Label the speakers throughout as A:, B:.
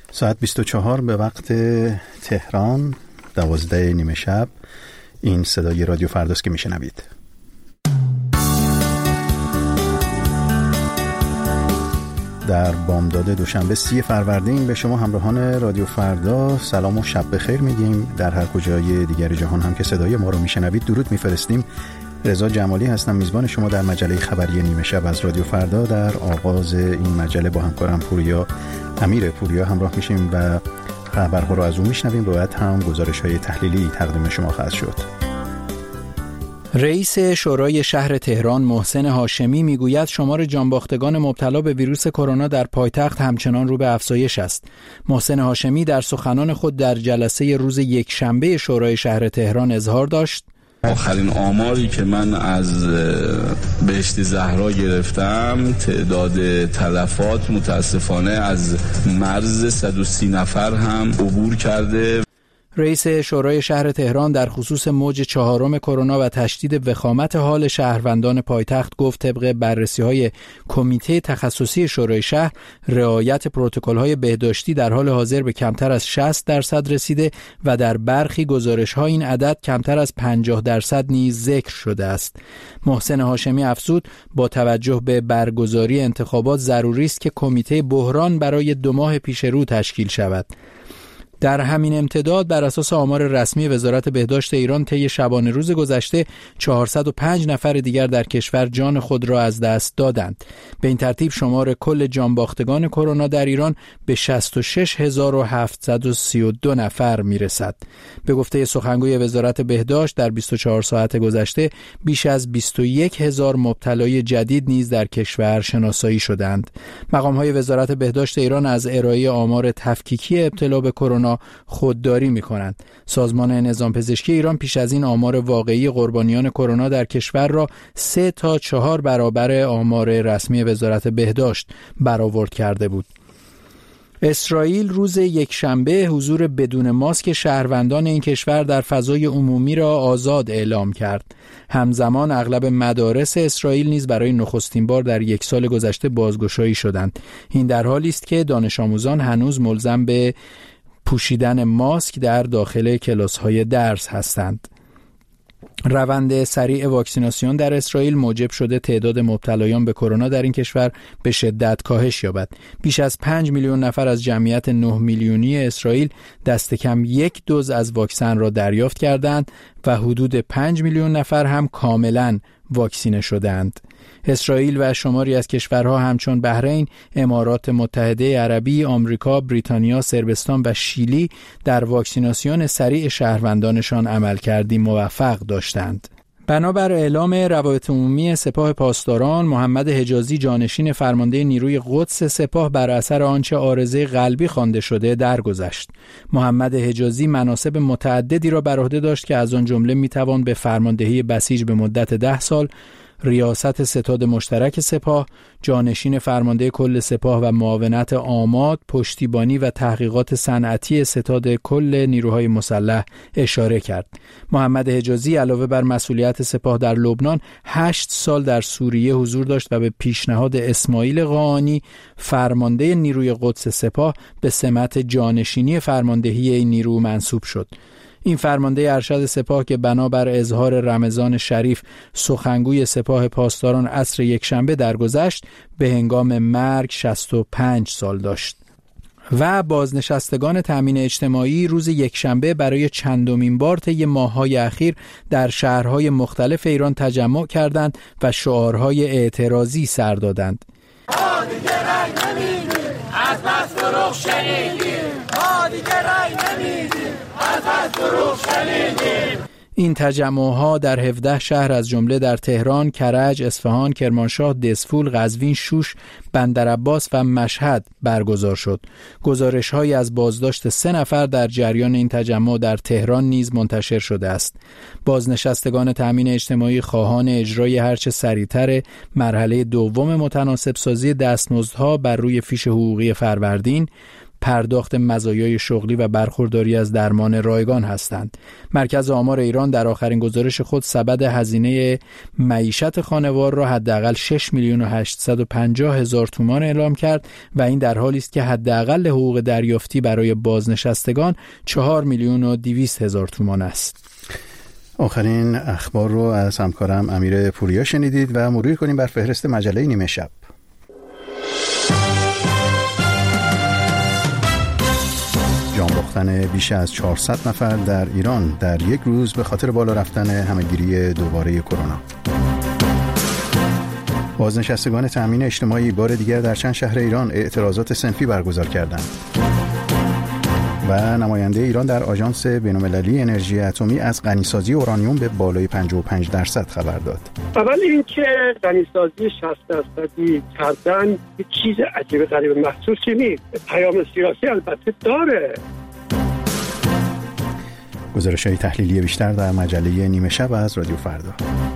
A: ساعت 24 به وقت تهران، 12 نیمه شب. این صدای رادیو فرداست که میشنوید. در بامداد دوشنبه 30 فروردین به شما همراهان رادیو فردا سلام و شب بخیر میگیم. در هر کجای دیگر جهان هم که صدای ما رو میشنوید درود میفرستیم. رضا جمالی هستم، میزبان شما در مجله خبری نیمه شب از رادیو فردا. در آغاز این مجله با همکارم امیر پوریا همراه میشیم و خبرها رو از اون میشنویم. باید هم گزارش‌های تحلیلی تقدیم شما خواهد شد.
B: رئیس شورای شهر تهران محسن هاشمی میگوید شمار جانباختگان مبتلا به ویروس کرونا در پایتخت همچنان رو به افزایش است. محسن هاشمی در سخنان خود در جلسه روز یکشنبه شورای شهر تهران اظهار داشت:
C: آخرین آماری که من از بهشت زهرا گرفتم تعداد تلفات متاسفانه از مرز 130 نفر هم عبور کرده.
B: رئیس شورای شهر تهران در خصوص موج 4 کرونا و تشدید وخامت حال شهروندان پایتخت گفت طبق بررسی‌های کمیته تخصصی شورای شهر رعایت پروتکل‌های بهداشتی در حال حاضر به کمتر از 60% رسیده و در برخی گزارش‌ها این عدد کمتر از 50% نیز ذکر شده است. محسن هاشمی افزود با توجه به برگزاری انتخابات ضروری است که کمیته بحران برای 2 ماه پیش رو تشکیل شود. در همین امتداد بر اساس آمار رسمی وزارت بهداشت ایران طی شبانه روز گذشته 405 نفر دیگر در کشور جان خود را از دست دادند. به این ترتیب شمار کل جانباختگان کرونا در ایران به 66732 نفر میرسد. به گفته سخنگوی وزارت بهداشت در 24 ساعت گذشته بیش از 21000 مبتلای جدید نیز در کشور شناسایی شدند. مقام‌های وزارت بهداشت ایران از ارائه آمار تفکیکی ابتلا به کرونا خودداری می‌کنند. سازمان نظام پزشکی ایران پیش از این آمار واقعی قربانیان کرونا در کشور را 3 تا 4 برابر آمار رسمی وزارت بهداشت برآورد کرده بود. اسرائیل روز یکشنبه حضور بدون ماسک شهروندان این کشور در فضای عمومی را آزاد اعلام کرد. همزمان اغلب مدارس اسرائیل نیز برای نخستین بار در 1 سال گذشته بازگشایی شدند. این در حالی است که دانش آموزان هنوز ملزم به پوشیدن ماسک در داخل کلاس‌های درس هستند. روند سریع واکسیناسیون در اسرائیل موجب شده تعداد مبتلایان به کرونا در این کشور به شدت کاهش یابد. بیش از 5 میلیون نفر از جمعیت 9 میلیونی اسرائیل دست کم 1 دوز از واکسن را دریافت کردند و حدود 5 میلیون نفر هم کاملا واکسینه شدند. اسرائیل و شماری از کشورها همچون بحرین، امارات متحده عربی، آمریکا، بریتانیا، صربستان و شیلی در واکسیناسیون سریع شهروندانشان عملکردی موفق داشتند. بنابر اعلام روابط عمومی سپاه پاسداران، محمد حجازی جانشین فرمانده نیروی قدس سپاه بر اثر آنچه عارضه قلبی خوانده شده درگذشت. محمد حجازی مناصب متعددی را بر عهده داشت که از آن جمله میتوان به فرماندهی بسیج به مدت 10 سال، ریاست ستاد مشترک سپاه، جانشین فرمانده کل سپاه و معاونت آماد، پشتیبانی و تحقیقات صنعتی ستاد کل نیروهای مسلح اشاره کرد. محمد حجازی علاوه بر مسئولیت سپاه در لبنان 8 سال در سوریه حضور داشت و به پیشنهاد اسماعیل قاآنی فرمانده نیروی قدس سپاه به سمت جانشینی فرماندهی این نیرو منصوب شد. این فرمانده ارشد سپاه که بنابر اظهار رمضان شریف سخنگوی سپاه پاسداران عصر یکشنبه درگذشت به هنگام مرگ 65 سال داشت. و بازنشستگان تامین اجتماعی روز یکشنبه برای چندمین بار طی ماه‌های اخیر در شهرهای مختلف ایران تجمع کردند و شعارهای اعتراضی سر دادند.
D: ما دیگه رای نمیدیم، از بس فروغ شنیدیم. ما دیگه رای نمیدیم، از بس فروغ شنیدیم.
B: این تجمعها در 17 شهر از جمله در تهران، کرج، اصفهان، کرمانشاه، دسفول، قزوین، شوش، بندرعباس و مشهد برگزار شد. گزارش‌هایی از بازداشت 3 نفر در جریان این تجمع در تهران نیز منتشر شده است. بازنشستگان تامین اجتماعی خواهان اجرای هرچه سریعتر مرحله دوم متناسب سازی دستمزدها بر روی فیش حقوقی فروردین، پرداخت مزایای شغلی و برخورداری از درمان رایگان هستند. مرکز آمار ایران در آخرین گزارش خود سبد هزینه معیشت خانوار را حداقل 6,850,000 تومان اعلام کرد و این در حالی است که حداقل حقوق دریافتی برای بازنشستگان 4,200,000 تومان است.
A: آخرین اخبار رو از همکارم امیر پوریا شنیدید و مرور کنیم بر فهرست مجله نیمه شب. جان باختن بیش از 400 نفر در ایران در یک روز به خاطر بالا رفتن همهگیری دوباره کرونا. بازنشستگان تأمین اجتماعی بار دیگر در چند شهر ایران اعتراضات صنفی برگزار کردند. و نماینده ایران در آژانس بین‌المللی انرژی اتمی از غنیسازی اورانیوم به بالای 55% خبر داد.
E: اول اینکه غنیسازی 60% کردن یک چیز عجیب غریب محسوسی نیست. پیام سیاسی البته داره.
A: گزارش‌های تحلیلی بیشتر در مجله نیمه شب از رادیو فردا.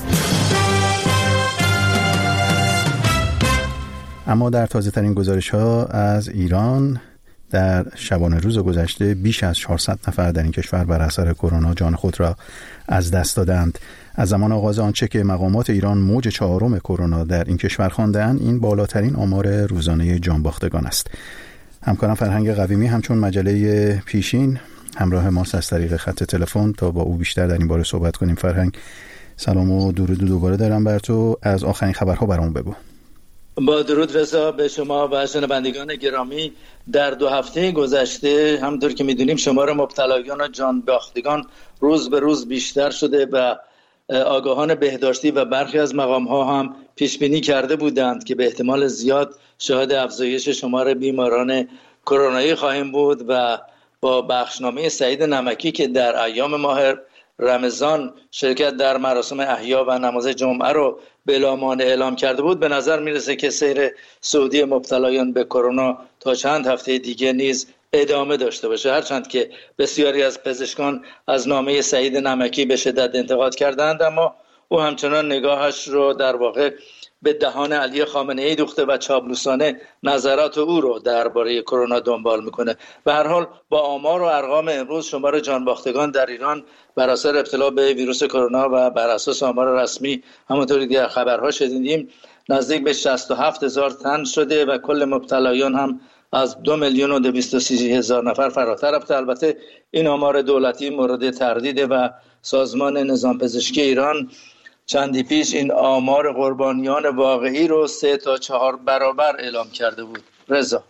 A: اما در تازه‌ترین گزارش‌ها از ایران در شبانه روز گذشته بیش از 400 نفر در این کشور بر اثر کرونا جان خود را از دست دادند. از زمان آغاز آنچه که مقامات ایران موج 4 کرونا در این کشور خواندند، این بالاترین آمار روزانه جانباختگان است. همکارم فرهنگ قویمی همچون مجله پیشین همراه ماست از طریق خط تلفن تا با او بیشتر در این باره صحبت کنیم. فرهنگ، سلام و درود دوباره دارم بر تو. از آخرین خبرها برامون بگو.
F: با درود رضا به شما و شنوندگان گرامی. در 2 هفته گذشته همونطور که میدونیم شمار مبتلایان و جان باختگان روز به روز بیشتر شده و آگاهان بهداشتی و برخی از مقام‌ها هم پیش بینی کرده بودند که به احتمال زیاد شاهد افزایش شمار بیماران کرونایی خواهیم بود و با بخشنامه سعید نمکی که در ایام ماه رمضان شرکت در مراسم احیا و نماز جمعه رو بلامانع اعلام کرده بود، به نظر میرسه که سیر صعودی مبتلایان به کرونا تا چند هفته دیگه نیز ادامه داشته باشه. هرچند که بسیاری از پزشکان از نامه سعید نمکی به شدت انتقاد کردند، اما او همچنان نگاهش رو در واقع به دهان علی خامنه‌ای دوخته و چاپلوسانه نظرات او رو درباره کرونا دنبال میکنه. به هر حال با آمار و ارقام امروز شمار جانباختگان در ایران بر اثر ابتلا به ویروس کرونا و بر اساس آمار رسمی همونطوری که در خبرها شنیدیم نزدیک به 67,000 تن شده و کل مبتلایان هم از 2,230,000 نفر فراتر رفته. البته این آمار دولتی مورد تردید و سازمان نظام پزشکی ایران چندی پیش این آمار قربانیان واقعی رو 3 تا 4 برابر اعلام کرده بود. رضا،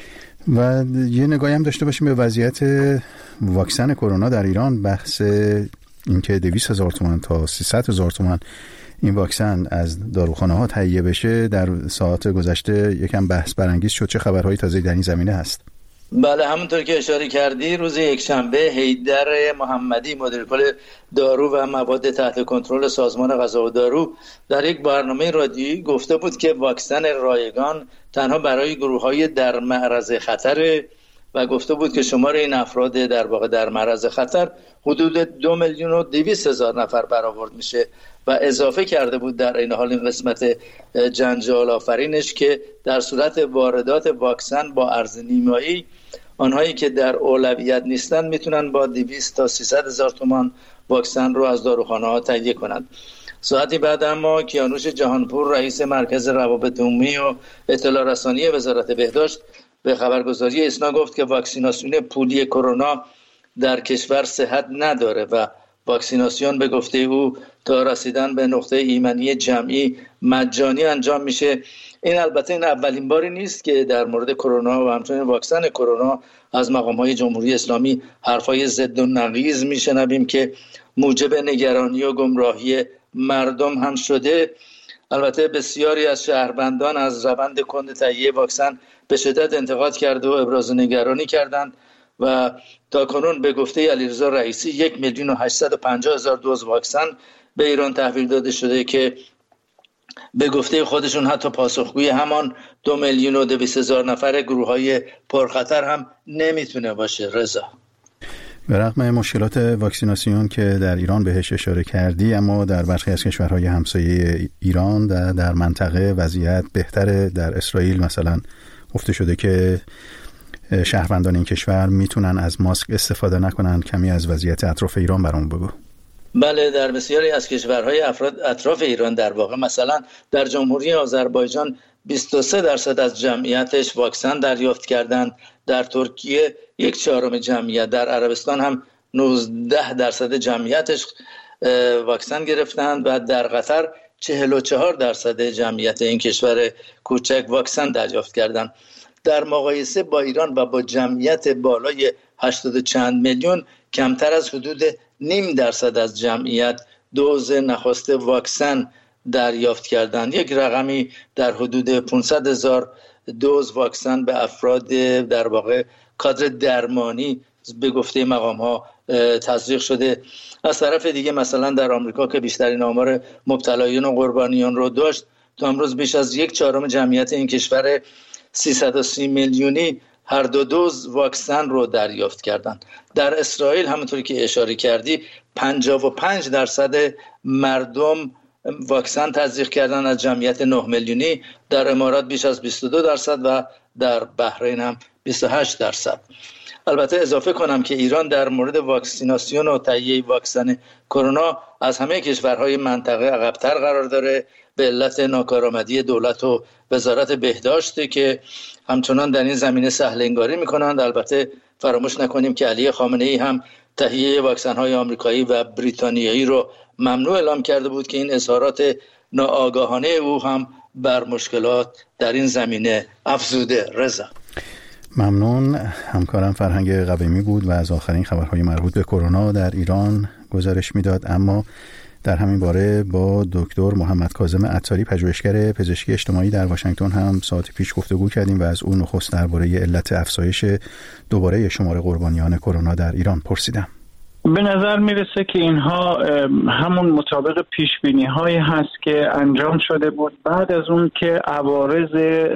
A: و یه نگاهی هم داشته باشیم به وضعیت واکسن کرونا در ایران. بحث اینکه 200,000 تومان تا 300,000 تومان این واکسن از داروخانه‌ها تهیه بشه در ساعات گذشته یکم بحث برانگیز شد. چه خبرهای تازه‌ای در این زمینه هست؟
F: بله، همونطور که اشاره کردی روز یکشنبه حیدر محمدی مدیرکل دارو و مواد تحت کنترل سازمان غذا و دارو در یک برنامه رادیویی گفته بود که واکسن رایگان تنها برای گروه‌های در معرض خطر و گفته بود که شمار این افراد در واقع در معرض خطر حدود 2,200,000 نفر برآورد میشه و اضافه کرده بود در این حال این قسمت جنجال آفرینش که در صورت واردات واکسن با ارز نیمایی آنهایی که در اولویت نیستن میتونن با 200 تا 300,000 تومان واکسن رو از داروخانه‌ها تهیه کنند. ساعتی بعد اما کیانوش جهانپور رئیس مرکز روابط عمومی و اطلاع رسانی وزارت بهداشت به خبرگزاری اسنا گفت که واکسیناسیون پولی کرونا در کشور صحت نداره و واکسیناسیون به گفته او تا رسیدن به نقطه ایمنی جمعی مجانی انجام میشه. این البته این اولین باری نیست که در مورد کرونا و همچنین واکسن کرونا از مقام‌های جمهوری اسلامی حرفای ضد و نقیض میشنویم که موجب نگرانی و گمراهی مردم هم شده. البته بسیاری از شهروندان از روند کند تهیه واکسن به شدت انتقاد کرده و ابراز نگرانی کردند و تاکنون به گفته علیرضا رئیسی 1,850,000 دوز واکسن به ایران تحویل داده شده که به گفته خودشون حتی پاسخگوی همان 2,200,000 نفر گروه‌های پرخطر هم نمیتونه باشه. رضا،
A: به رغم مشکلات واکسیناسیون که در ایران بهش اشاره کردی، اما در برخی از کشورهای همسایه ایران در منطقه وضعیت بهتره. در اسرائیل مثلا گفته شده که شهروندان این کشور میتونن از ماسک استفاده نکنن؟ کمی از وضعیت اطراف ایران برام بگو.
F: بله، در بسیاری از کشورهای اطراف ایران، در واقع مثلا در جمهوری آذربایجان 23% از جمعیتش واکسن دریافت کردند، در ترکیه 1/4 جمعیت، در عربستان هم 19% جمعیتش واکسن گرفتند و در قطر 44% جمعیت این کشور کوچک واکسن دریافت کردند. در مقایسه با ایران و با جمعیت بالای 80 چند میلیون، کمتر از حدود 0.5% از جمعیت دوز نخست واکسن دریافت کردند. یک رقمی در حدود 500,000 دوز واکسن به افراد در واقع کادر درمانی به گفته مقام ها تزریق شده. از طرف دیگه مثلا در آمریکا که بیشترین آمار مبتلایان و قربانیان رو داشت، تا امروز بیش از 1/4 جمعیت این کشور 330 میلیونی هر دو دوز واکسن رو دریافت کردند. در اسرائیل همونطوری که اشاره کردی 55% مردم واکسن تزریق کردن از جمعیت 9 میلیونی، در امارات بیش از 22% و در بحرین هم 28%. البته اضافه کنم که ایران در مورد واکسیناسیون و تهیه واکسن کرونا از همه کشورهای منطقه عقب‌تر قرار داره به علت ناکارآمدی دولت و وزارت بهداشت که همچنان در این زمینه سهل انگاری میکنند. البته فراموش نکنیم که علی خامنه‌ای هم تهیه واکسن‌های آمریکایی و بریتانیایی رو ممنوع اعلام کرده بود که این اظهارات ناآگاهانه او هم بر مشکلات در این زمینه افزوده. رضا
A: ممنون. همکارم فرهنگ قویمی بود و از آخرین خبرهای مربوط به کرونا در ایران گزارش میداد. اما در همین باره با دکتر محمد کاظم عطاری، پژوهشگر پزشکی اجتماعی در واشنگتن هم ساعت پیش گفتگو کردیم و از اون نخست درباره علت افزایش دوباره شمار قربانیان کرونا در ایران پرسیدم.
G: به نظر میرسه که اینها همون مطابق پیشبینی هایی هست که انجام شده بود بعد از اون که عوارض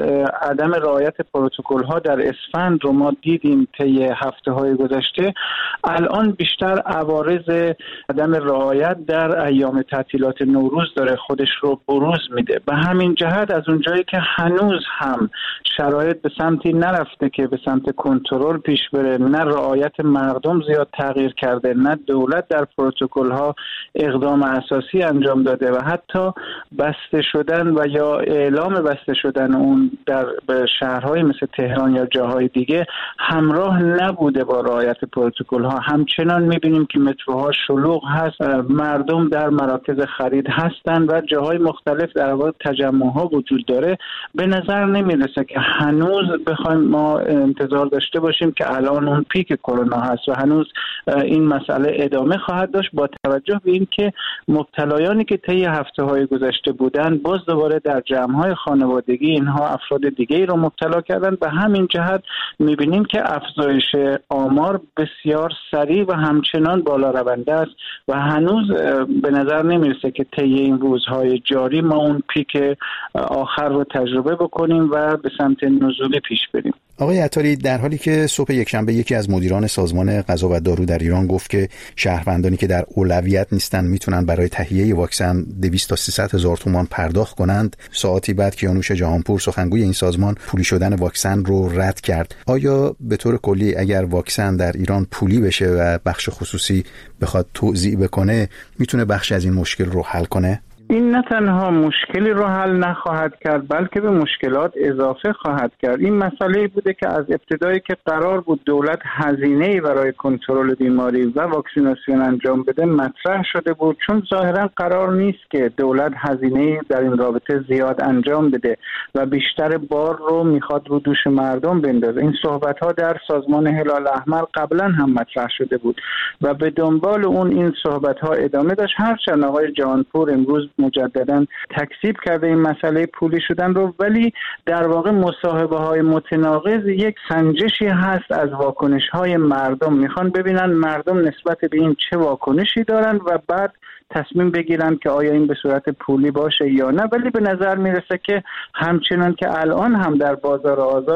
G: عدم رعایت پروتکل ها در اسفند رو ما دیدیم طی هفته های گذشته. الان بیشتر عوارض عدم رعایت در ایام تعطیلات نوروز داره خودش رو بروز میده. به همین جهت از اونجایی که هنوز هم شرایط به سمتی نرفته که به سمت کنترل پیش بره، نه رعایت مردم زیاد تغییر کرده، نه دولت در پروتکل ها اقدام اساسی انجام داده و حتی بسته شدن و یا اعلام بسته شدن اون در شهرهای مثل تهران یا جاهای دیگه همراه نبوده با رعایت پروتکل ها. همچنان میبینیم که متروها شلوغ هست، مردم در مراکز خرید هستند و جاهای مختلف در واقع تجمع ها وجود داره. به نظر نمیرسه که هنوز بخوایم ما انتظار داشته باشیم که الان اون پیک کرونا هست و هنوز این مسئله ادامه خواهد داشت، با توجه به این که مبتلایانی که طی هفته‌های گذشته بودن باز دوباره در جمع‌های خانوادگی اینها افراد دیگه‌ای رو مبتلا کردن. به همین جهت می‌بینیم که افزایش آمار بسیار سریع و همچنان بالا رونده است و هنوز به نظر نمی‌رسه که طی این روزهای جاری ما اون پیک آخر رو تجربه بکنیم و به سمت نزول پیش بریم.
A: آقای عطاری، در حالی که صبح یکشنبه یکی از مدیران سازمان غذا و دارو در ایران گفت که شهروندانی که در اولویت نیستن میتونن برای تهیه واکسن 200 تا 300 هزار تومان پرداخت کنند، ساعتی بعد کیانوش جهانپور سخنگوی این سازمان پولی شدن واکسن رو رد کرد. آیا به طور کلی اگر واکسن در ایران پولی بشه و بخش خصوصی بخواد توزیع بکنه میتونه بخش از این مشکل رو حل کنه؟
G: این نه تنها مشکلی رو حل نخواهد کرد بلکه به مشکلات اضافه خواهد کرد. این مسئله بوده که از ابتدایی که قرار بود دولت هزینه‌ای برای کنترل بیماری و واکسیناسیون انجام بده مطرح شده بود، چون ظاهرا قرار نیست که دولت هزینه‌ای در این رابطه زیاد انجام بده و بیشتر بار رو میخواد رو دوش مردم بندازه. این صحبت‌ها در سازمان هلال احمر قبلا هم مطرح شده بود و به دنبال اون این صحبت‌ها ادامه داشت، هرچند آقای جهانپور امروز مجددا تکذیب کرده این مسئله پولی شدن رو، ولی در واقع مصاحبه های متناقض یک سنجشی هست از واکنش های مردم. میخوان ببینن مردم نسبت به این چه واکنشی دارن و بعد تصمیم بگیرن که آیا این به صورت پولی باشه یا نه. ولی به نظر میرسه که همچنان که الان هم در بازار آزاد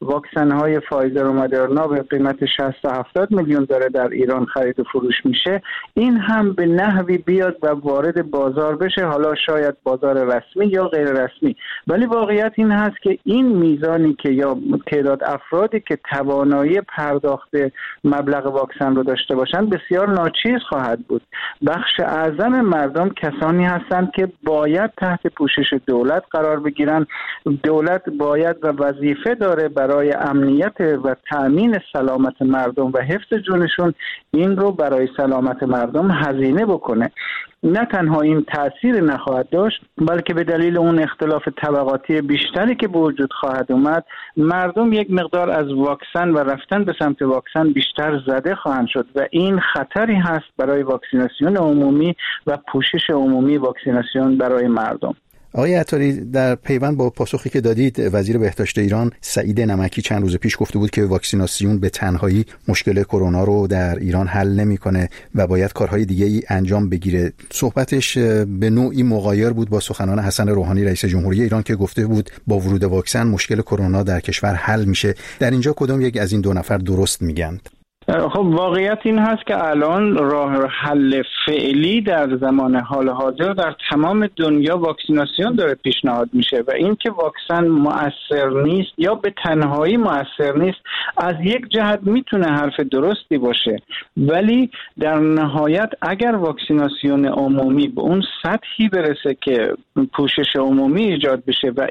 G: واکسن های فایزر و مدرنا به قیمت 60 تا 70 میلیون داره در ایران خرید و فروش میشه، این هم به نحوی بیاد و وارد بازار بشه، حالا شاید بازار رسمی یا غیر رسمی. ولی واقعیت این هست که این میزانی که یا تعداد افرادی که توانایی پرداخت مبلغ واکسن رو داشته باشند بسیار ناچیز خواهد بود. بخش اعظم مردم کسانی هستند که باید تحت پوشش دولت قرار بگیرن. دولت باید و وظیفه داره برای امنیت و تأمین سلامت مردم و حفظ جونشون این رو برای سلامت مردم هزینه بکنه. نه تنها این تأثیر نخواهد داشت، بلکه به دلیل اون اختلاف طبقاتی بیشتری که به وجود خواهد اومد، مردم یک مقدار از واکسن و رفتن به سمت واکسن بیشتر زده خواهند شد و این خطری هست برای واکسیناسیون عمومی و پوشش عمومی واکسیناسیون برای مردم.
A: آقای عطاری، در پیوند با پاسخی که دادید، وزیر بهداشت ایران سعید نمکی چند روز پیش گفته بود که واکسیناسیون به تنهایی مشکل کرونا رو در ایران حل نمی‌کنه و باید کارهای دیگه‌ای انجام بگیره. صحبتش به نوعی مغایر بود با سخنان حسن روحانی رئیس جمهوری ایران که گفته بود با ورود واکسن مشکل کرونا در کشور حل میشه. در اینجا کدام یک از این دو نفر درست میگن؟
G: خب واقعیت این هست که الان راه حل فعلی در زمان حال حاضر در تمام دنیا واکسیناسیون داره پیشنهاد میشه و این که واکسن مؤثر نیست یا به تنهایی مؤثر نیست از یک جهت میتونه حرف درستی باشه، ولی در نهایت اگر واکسیناسیون عمومی به اون سطحی برسه که پوشش عمومی ایجاد بشه و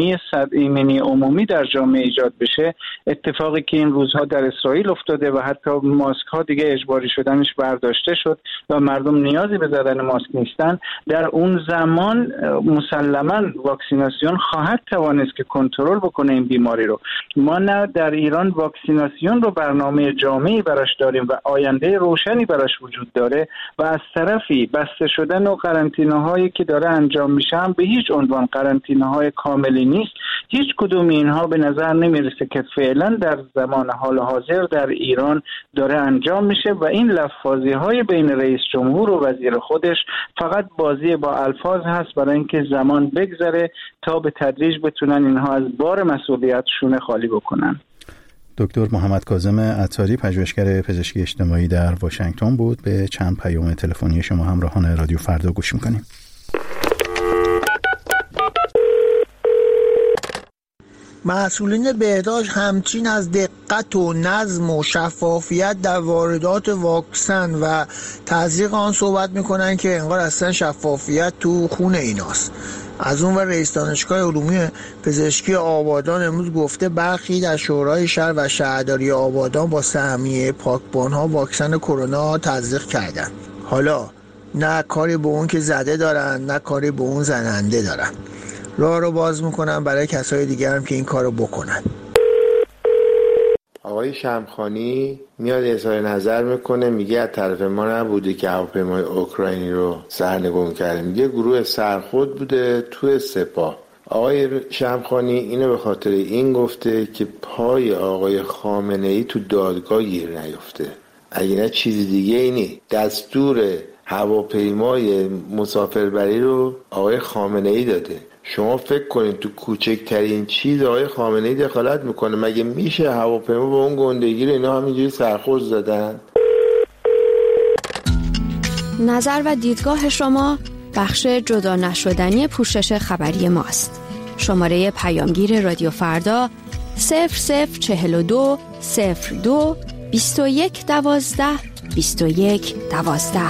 G: ایمنی عمومی در جامعه ایجاد بشه، اتفاقی که این روزها در اسرائیل افتاده و حتی ماسک ها دیگه اجباری شدنش برداشته شد و مردم نیازی به زدن ماسک نیستن، در اون زمان مسلماً واکسیناسیون خواهد توانست که کنترل بکنه این بیماری رو. ما نه در ایران واکسیناسیون رو برنامه جامعی براش داریم و آینده روشنی براش وجود داره و از طرفی بسته شدن و قرنطینه‌هایی که داره انجام میشه هم به هیچ عنوان قرنطینه‌های کاملی نیست. هیچ کدوم اینها به نظر نمیرسه که فعلا در زمان حال حاضر در ایران داره انجام میشه و این لفاظی‌های بین رئیس جمهور و وزیر خودش فقط بازی با الفاظ هست برای اینکه زمان بگذره تا به تدریج بتونن اینها از بار مسئولیتشون خالی بکنن.
A: دکتر محمد کاظم عطاری، پژوهشگر پزشکی اجتماعی در واشنگتن بود. به چند پیام تلفنی شما همراهان رادیو فردا گوش میکنیم.
H: مسئولین بهداشت همچین از دقت و نظم و شفافیت در واردات واکسن و تزریق آن صحبت میکنن که انگار اصلا شفافیت تو خون ایناست. از اون و رئیس دانشگاه علومی پزشکی آبادان امروز گفته برخی در شورای شهر و شهرداری آبادان با سهمیه پاکبان‌ها واکسن کرونا تزریق کردن. حالا نه کاری به اون که زده دارن نه کاری به اون زننده دارن. راه رو باز میکنن برای کسای دیگر هم که این کارو بکنن.
I: آقای شمخانی میاد اظهار نظر میکنه، میگه از طرف ما نبوده که هواپیمای اوکراینی رو سرنگون کرده، میگه گروه سرخود بوده تو سپاه. آقای شمخانی اینو به خاطر این گفته که پای آقای خامنه‌ای تو دادگاه گیر نیفته، اگه نه چیز دیگه اینی. دستور هواپیمای مسافربری رو آقای خامنه‌ای داده. شما فکر کنید تو کوچکترین چیز آقای خامنه‌ای دخالت میکنه؟ مگه میشه هواپیما به اون گندگی رو اینا همینجوری سرخوش زدن؟
J: نظر و دیدگاه شما بخش جدا نشدنی پوشش خبری ماست. شماره پیامگیر رادیو فردا 0042 02 21 12 21 12.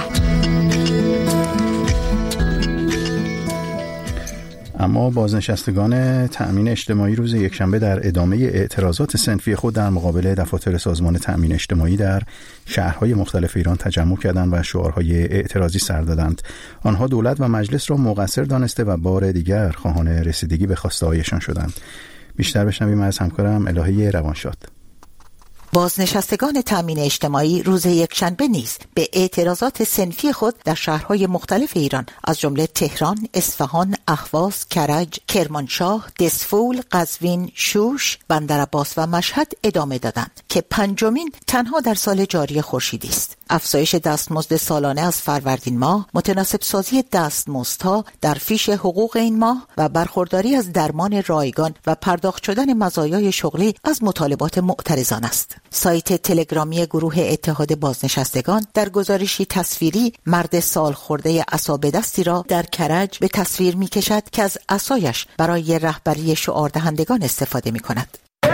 A: اما بازنشستگان تأمین اجتماعی روز یکشنبه در ادامه اعتراضات صنفی خود در مقابل دفاتر سازمان تأمین اجتماعی در شهرهای مختلف ایران تجمع کردند و شعارهای اعتراضی سر دادند. آنها دولت و مجلس را مقصر دانسته و بار دیگر خواهان رسیدگی به خواسته‌هایشان شدند. بیشتر بشنویم از همکارم الهی روانشاد.
K: بازنشستگان تامین اجتماعی روز یکشنبه نیز به اعتراضات صنفی خود در شهرهای مختلف ایران از جمله تهران، اصفهان، اهواز، کرج، کرمانشاه، دسفول، قزوین، شوش، بندرعباس و مشهد ادامه دادند که پنجمین تنها در سال جاری خورشیدی است. افزایش دستمزد سالانه از فروردین ماه، متناسب سازی دستمزدها در فیش حقوق این ماه و برخورداری از درمان رایگان و پرداخت شدن مزایای شغلی از مطالبات معترضان است. سایت تلگرامی گروه اتحاد بازنشستگان در گزارشی تصویری مرد سال خورده عصا دستی را در کرج به تصویر می کشد که از عصایش برای رهبری شعاردهندگان استفاده می کند.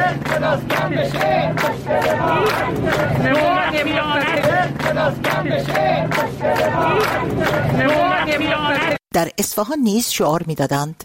K: در اصفهان نیز شعار می دادند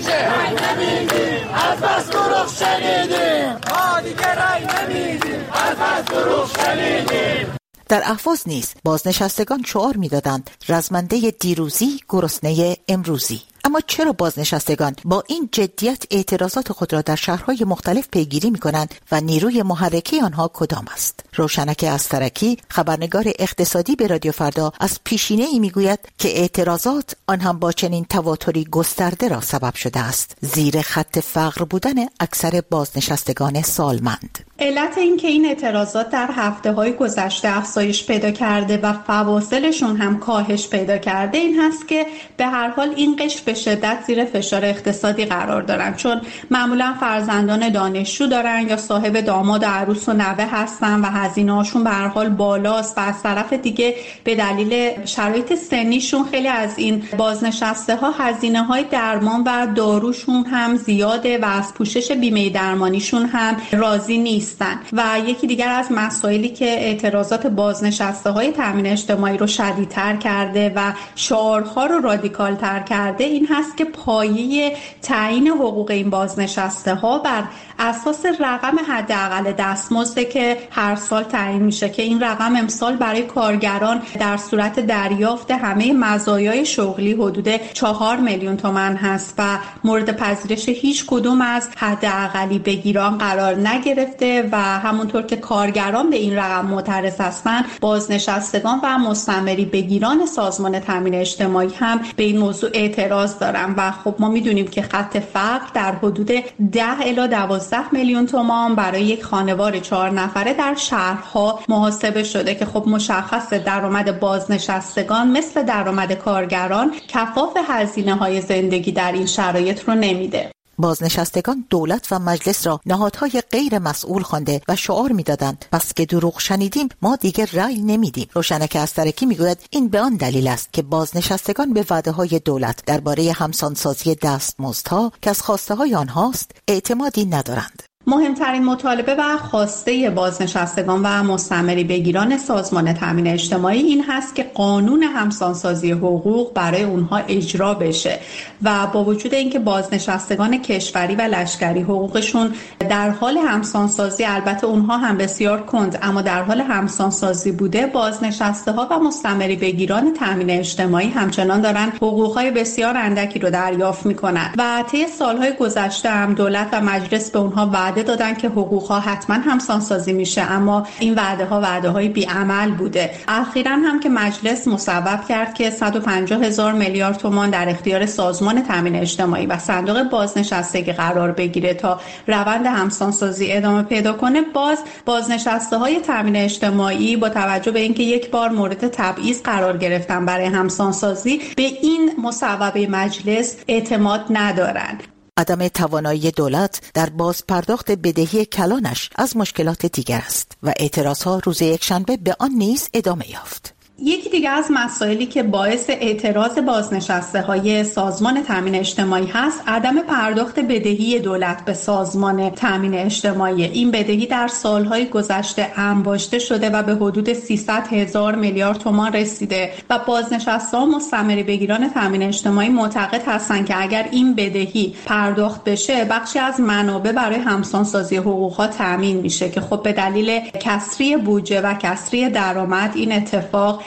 K: در اهواز نیز بازنشستگان شعار می دادند رزمنده دیروزی گرسنه امروزی. اما چرا بازنشستگان با این جدیت اعتراضات خود را در شهرهای مختلف پیگیری می‌کنند و نیروی محرکه آنها کدام است؟ روشنک استرکی، خبرنگار اقتصادی به رادیو فردا، از پیشینه‌ای می‌گوید که اعتراضات آن هم با چنین تواتری گسترده را سبب شده است زیر خط فقر بودن اکثر بازنشستگان سالمند.
L: علت این که این اعتراضات در هفته‌های گذشته افزایش پیدا کرده و فواصلشون هم کاهش پیدا کرده این هست که به هر حال این قشر به شدت زیر فشار اقتصادی قرار دارن، چون معمولا فرزندان دانشجو دارن یا صاحب داماد و عروس و نوه هستن و هزینه‌هاشون به هر حال بالاست و از طرف دیگه به دلیل شرایط سنیشون خیلی از این بازنشسته ها هزینه‌های درمان و داروشون هم زیاده و از پوشش بیمه درمانیشون هم راضی نیستن. و یکی دیگر از مسائلی که اعتراضات بازنشسته های تامین اجتماعی رو شدیدتر کرده و شعارها رو رادیکالتر کرده این هست که پایه تعیین حقوق این بازنشسته ها بر اساس رقم حداقل دستمزد که هر سال تعیین میشه که این رقم امسال برای کارگران در صورت دریافت همه مزایای شغلی حدود 4 میلیون تومان هست و مورد پذیرش هیچ کدوم از حداقلی بگیران قرار نگرفته و همونطور که کارگران به این رقم معترض هستند بازنشستگان و مستمری بگیران سازمان تامین اجتماعی هم به این موضوع اعتراض دارن و خب ما میدونیم که خط فقر در حدود 10 الی 12 میلیون تومان برای یک خانوار 4 نفره در شهرها محاسبه شده که خب مشخصه درآمد بازنشستگان مثل درآمد کارگران کفاف هزینه‌های زندگی در این شرایط رو نمیده.
K: بازنشستگان دولت و مجلس را نهادهای غیر مسئول خوانده و شعار می‌دادند پس که دروغ شنیدیم ما دیگر رأی نمیدیم. روشنک استرکی میگوید این به آن دلیل است که بازنشستگان به وعده‌های دولت درباره همسانسازی دستمزدها که از خواسته‌های آنهاست اعتمادی ندارند.
L: مهمترین مطالبه و خواسته بازنشستگان و مستمری بگیران سازمان تامین اجتماعی این هست که قانون همسانسازی حقوق برای اونها اجرا بشه و با وجود اینکه بازنشستگان کشوری و لشکری حقوقشون در حال همسانسازی البته اونها هم بسیار کند اما در حال همسانسازی بوده، بازنشسته ها و مستمری بگیران تامین اجتماعی همچنان دارن حقوقهای بسیار اندکی رو دریافت میکنن و طی سالهای گذشته هم دولت و مجلس به اونها وعده دادن که حقوقها حتما همسانسازی میشه اما این وعده‌های بی‌عمل بوده. اخیراً هم که مجلس مصوب کرد که 150,000 میلیارد تومان در اختیار سازمان تامین اجتماعی و صندوق بازنشستگی قرار بگیره تا روند همسانسازی ادامه پیدا کنه، بازنشسته‌های تامین اجتماعی با توجه به اینکه یک بار مورد تبعیض قرار گرفتن برای همسانسازی به این مصوبه مجلس اعتماد ندارند.
K: عدم توانایی دولت در بازپرداخت بدهی کلانش از مشکلات دیگر است و اعتراضها روز یکشنبه به آن نیز ادامه یافت.
L: یکی دیگه از مسائلی که باعث اعتراض بازنشسته های سازمان تامین اجتماعی هست عدم پرداخت بدهی دولت به سازمان تامین اجتماعی. این بدهی در سالهای گذشته انباشته شده و به حدود 300,000 میلیارد تومان رسیده و بازنشسته ها مستمری بگیران تامین اجتماعی معتقد هستند که اگر این بدهی پرداخت بشه بخشی از منابع برای همسانسازی حقوقها تامین میشه که خب به دلیل کسری بودجه و کسری درآمد این اتفاق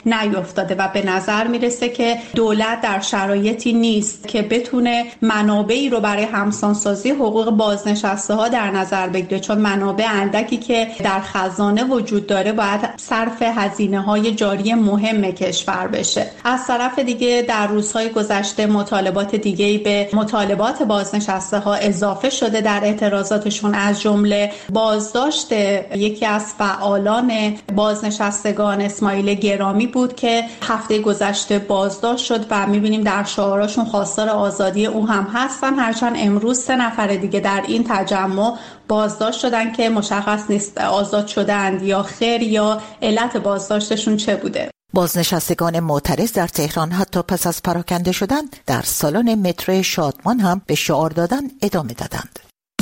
L: نیفتاده و به نظر میرسه که دولت در شرایطی نیست که بتونه منابعی رو برای همسانسازی حقوق بازنشسته ها در نظر بگیره، چون منابع اندکی که در خزانه وجود داره باید صرف هزینه های جاری مهم کشور بشه. از طرف دیگه در روزهای گذشته مطالبات دیگه‌ای به مطالبات بازنشسته ها اضافه شده در اعتراضاتشون، از جمله بازداشت یکی از فعالان بازنشستگان اسماعیل گرامی بود که هفته گذشته بازداشت شد و می‌بینیم در شعاراشون خواستار آزادی او هم هستن، هرچند امروز 3 نفر دیگه در این تجمع بازداشت شدن که مشخص نیست آزاد شدند یا خیر یا علت بازداشتشون چه بوده.
K: بازنشستگان معترض در تهران حتی پس از پراکنده شدن در سالن مترو شادمان هم به شعار دادن ادامه دادند.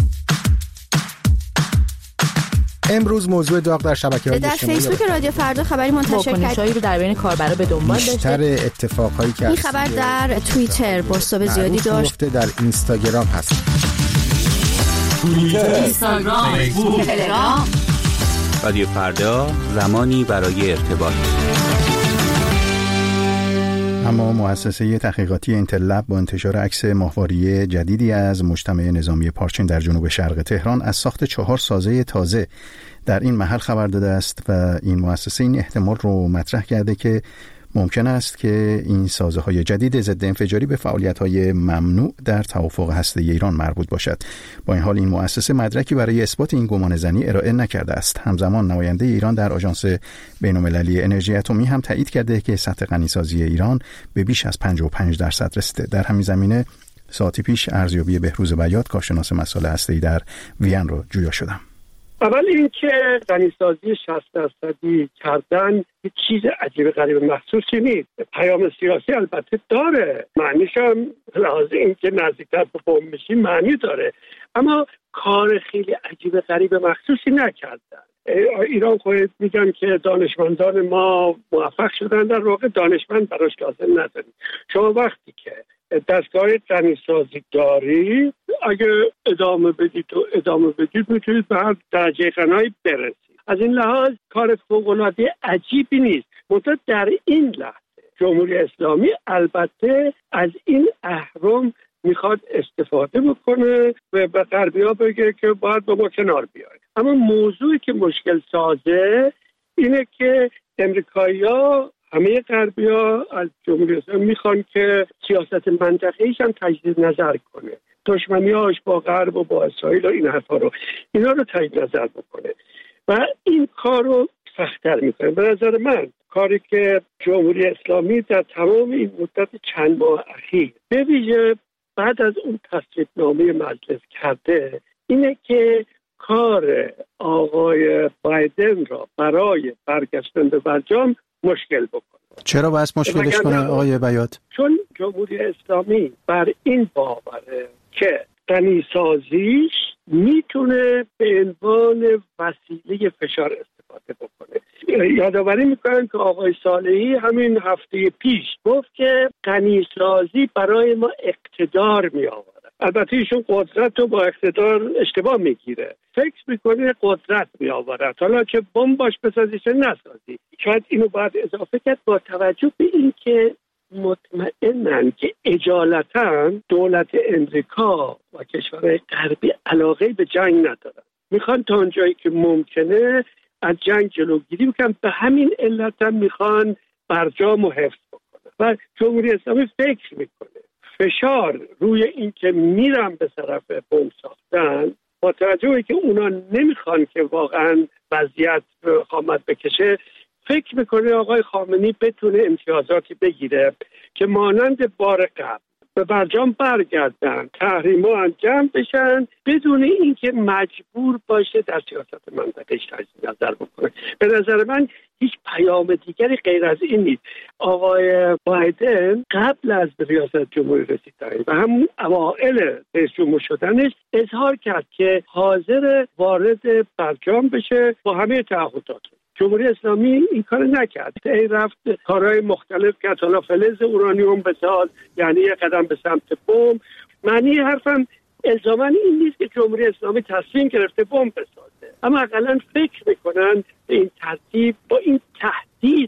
A: امروز موضوع داغ در شبکه‌های
J: در
A: اجتماعی
J: فیسبوک رادیو فردا خبری منتشر کرد
M: رو در بین کاربرا به دنبال داشته.
A: بیشتر اتفاقایی که
J: این خبر در توییتر بازتاب زیادی داشت.
A: در اینستاگرام هست.
D: اینستاگرام، فیسبوک، تلگرام.
N: رادیو فردا، زمانی برای ارتباط.
A: اما مؤسسه تحقیقاتی اینتل لب با انتشار عکس ماهواره جدیدی از مجتمع نظامی پارچین در جنوب شرق تهران از ساخت 4 سازه تازه در این محل خبر داده است و این مؤسسه این احتمال رو مطرح کرده که ممکن است که این سازه‌های جدید ضد انفجاری به فعالیت‌های ممنوع در توافق هسته‌ای ایران مربوط باشد. با این حال این مؤسسه مدرکی برای اثبات این گمانه‌زنی ارائه نکرده است. همزمان نماینده ایران در آژانس بین‌المللی انرژی اتمی هم تایید کرده که سطح غنیسازی ایران به بیش از 55% رسیده. در همین زمینه ساعتی پیش ارزیابی بهروز بیات، کارشناس مسائل هسته‌ای در وین رو جویا شدم.
E: اول اینکه غنیسازی 60% کردن هیچ چیز عجیب غریب محسوسی نیست. پیام سیاسی البته داره، معنیش هم لازم اینکه نزدیکتر به بمب میشیم معنی داره، اما کار خیلی عجیب غریب محسوسی نکردن. ایران خودت میگن که دانشمندان ما موفق شدن، در واقع دانشمند براش لازم نداریم. شما وقتی که دستگاه غنیسازی داری، اگه ادامه بدید میتونید به هر درجه غنایی برسید. از این لحاظ کار فوق‌العاده عجیبی نیست. منتها در این لحظه جمهوری اسلامی البته از این اهرم میخواد استفاده بکنه و به غربی‌ها بگه که باید با ما کنار بیاید. اما موضوعی که مشکل سازه اینه که امریکایی‌ها، همه غربی‌ها از جمهوری اسلامی میخوان که سیاست منطقه‌ایش هم تجدید نظر کنه. دشمنی‌هاش با غرب و با اسرائیل و این حرفا رو تجدید نظر بکنه و این کار رو سخت‌تر میکنه. به نظر من کاری که جمهوری اسلامی در تمام این مدت چند ماه اخیر به ویژه بعد از اون تصویب‌نامه مجلس کرده اینه که کار آقای بایدن را برای برگشتن به برجام مشکل بکنه.
A: چرا باید مشکلش کنه آقای بیات؟
E: چون جمهوری اسلامی بر این باوره که غنیسازیش میتونه به عنوان وسیله فشار استفاده بکنه. یادآوری میکنن که آقای صالحی همین هفته پیش گفت که غنیسازی برای ما اقتدار میآورد. البته ایشون قدرت رو با اقتدار اشتباه میگیره، فکر میکنه قدرت میآورد، حالا که بمب باش بسازی چه نسازی. شاید اینو باید اضافه کرد با توجه به این که مطمئنن که اجالتا دولت امریکا و کشورهای غربی علاقه به جنگ ندارن، میخوان تا اونجایی که ممکنه از جنگ جلوگیری بکنن. به همین علت هم میخوان برجام رو حفظ بکنن و جمهوری اسلامی فکر میکنه فشار روی این که میرن به طرف بمب ساختن، با توجه که اونا نمیخوان که واقعا وضعیت خامت بکشه، فکر میکنه آقای خامنه‌ای بتونه امتیازاتی بگیره که مانند بار قبل به برجام برگردن، تحریم‌ها جمع بشن بدون اینکه مجبور باشه در سیاست منطقه‌اش تجدید نظر بکنه. به نظر من هیچ پیام دیگری غیر از این نیست. آقای بایدن قبل از ریاست جمهوری رسیدن و همون اوائل رئیس جمهور شدنش اظهار کرد که حاضر وارد برجام بشه با همه تعهدات. جمهوری اسلامی این کار نکرد، ای رفت کارهای مختلف کرد، حالا فلز اورانیوم بساز، یعنی یک قدم به سمت بمب. معنی حرفم الزاما این نیست که جمهوری اسلامی تصمیم گرفته بمب بسازه، اما حداقل فکر میکنن به این ترتیب با این تردید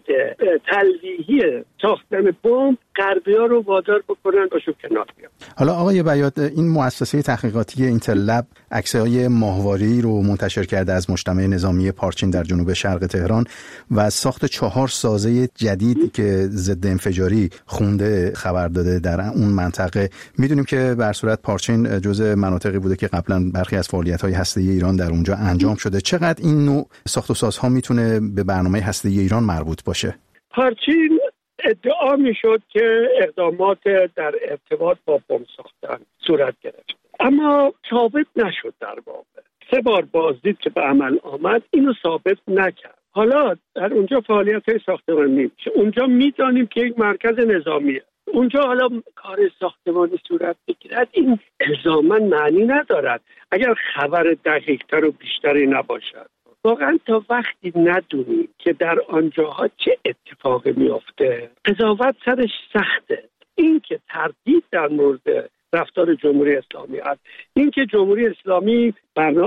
E: تلویحی ساختن بمب غربی‌ها رو وادار بکنن باشون کنار بیان.
A: حالا آقای بیات، این مؤسسه تحقیقاتی اینتل لب عکس‌های ماهواره‌ای رو منتشر کرده از مجتمع نظامی پارچین در جنوب شرق تهران و از ساخت 4 سازه جدید که ضد انفجاری خونده خبر داده در اون منطقه. میدونیم که به هر صورت پارچین جزء مناطقی بوده که قبلا برخی از فعالیت‌های هسته‌ای ایران در اونجا انجام شده. چقدر این نوع ساخت و سازها میتونه به برنامه هسته‌ای ایران مربوط باشه؟
E: پارچین ادعا میشد که اقدامات در ارتباط با بمب ساختن صورت گرفت، اما ثابت نشد. در واقع 3 بار بازدید که به عمل آمد اینو ثابت نکرد. حالا در اونجا فعالیت‌های ساختمانی میشه. اونجا میدانیم که یک مرکز نظامیه. اونجا حالا کار ساختمانی صورت بگیرد این الزاماً معنی ندارد اگر خبر دقیق‌تر و بیشتری نباشد. واقعا تا وقتی ندونیم که در آنجاها چه اتفاقی میفته قضاوت سرش سخته. این که تردید در مورد رفتار جمهوری اسلامی است، این که جمهوری اسلامی